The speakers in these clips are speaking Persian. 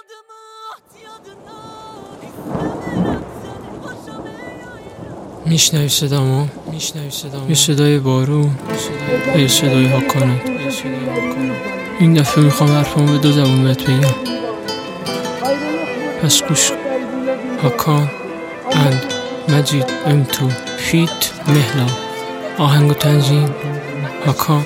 میشنوی صدامو؟ یه صدای بارون، یه صدای هاکانه. این دفعه میخوام حرفمو به دو زبون بهت بگم، پس گوش کن. هاکان اند مجید M2 فیت مهلا. آهنگ و تنظیم هاکان.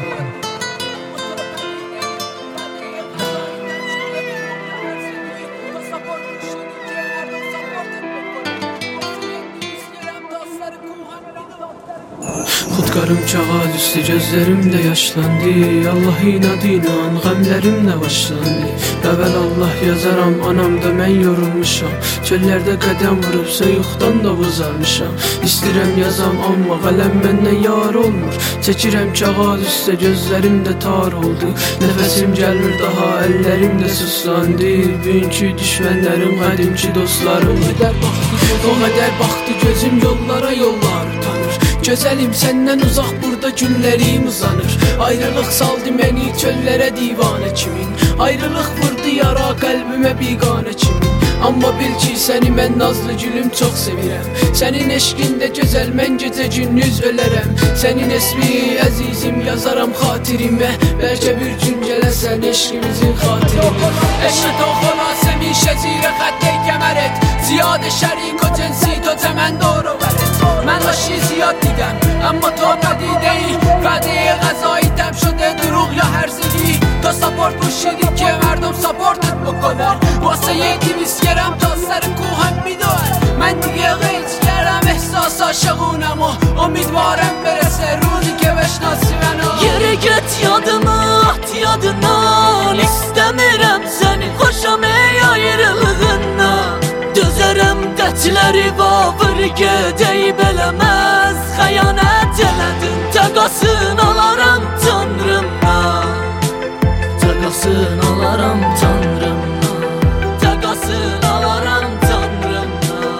Xudkarım çağa düştü, gözlerimde yaşlandı. Allah inadıyla qəmlərimlə başlandı. Əvvəl Allah yazaram, anamda mən yorulmuşam. Çöllərdə qədəm vurub soyuqdan da bozarmışam. İstəyirəm yazam, amma qələm məndən yar olmur. Çəkirəm kağız üstə, gözlərimdə tar oldu. Nəfəsim gəlmir daha, əllərim də suslandı. Bugünkü düşmənlərim, qədimki dostlarım. O qədər baxdı gözüm yollara, yollar tanır. Gözəlim səndən uzaq, burada günlərim uzanır. Ayrılıq saldı məni çöllərə divanə kimin. Ayrılıq vurdu yara qəlbimə biganə kimin. Amma bil ki səni mən nazlı gülüm çox sevirəm. Sənin eşqində gözəl mən gecə gündüz ölərəm. Sənin esmi əzizim yazaram xatirimə. Bəlkə bir gün gələsən eşqimizin xatirimə. Eşq تو خلاصه میشه زیر خط کمرت. زیاد شریک و جنسی تو چمن دور و برت. من راشی زیاد دیدم اما تو ندیده ای. وعده غذاییتم شده دروغ یا هرزگی. تو ساپورت پوشیدی که مردم ساپورتت بکنن. واسه یه 200 گرم تا سر کوهم میدوئن. من دیگه غیچ کردم احساس عاشقونم و امیدوارم برسه روزی که بشناسی منو. Yere get yadıma at yadından. İstəmirəm səni xoşam ey ayrılığından. Dözərəm dətləri vavır gedəyib eləməz. Xəyanət elədin təqasın alaram tanrımdan. Təqasın alaram tanrımdan. Təqasın alaram tanrımdan.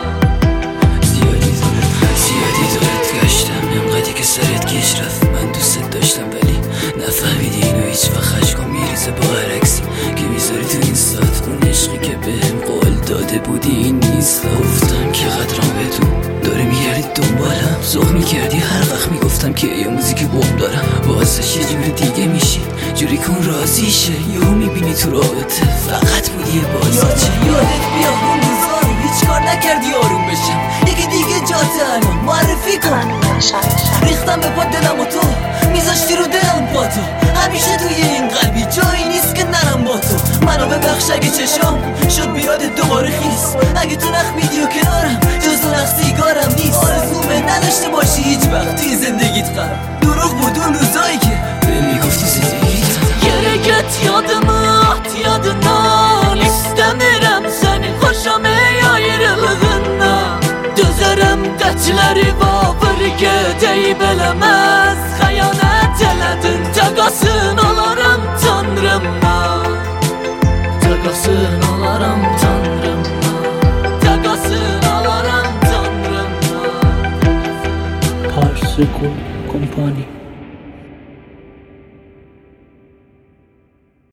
زیادی دورت گشتم انقدی که سرت گیش رفت. من دوست داشتم ولی نفهمیدی اینو هیچ وقت. عشقا میریزه با هر عکسی که میذاری تو اینستات. اون عشقی که بهم قول داده بودی این نیست. گفتم که قدرم بدون داره میگردی دنبالم. ذوق میکردی هر وقت میگفتم که یه موزیک بوم دارم. واسش یه جور دیگه میشی جوری کن راضی شه. یهو میبینی تو رابطه فقط بودی یه بازیچه. یادت بیا اون روزا رو هیچ کار نکردی آروم بشم. یکی دیگه جاته الان معرفی کن. ریختم به پا دلم و تو میذاشتی رو دلم با تو. همیشه توی این قلبی جایی نیست که نرم با تو. منو ببخش اگه چشام شد بیاد دوباره خیس. اگه تو نخ میدی و کنارم جز اون نخ سیگارم نیست. آرزومه نداشته باشی هیچ وقت توی زندگیت قرار. دروغ بود اون روزایی که به میگفتی زندگیت. Yere get yadıma at yadından. İstəmirəm səni xoşam ey ayrılığından. Dözərəm dətləri vavır gedəyib eləməz. Xəyanət elədin təqasın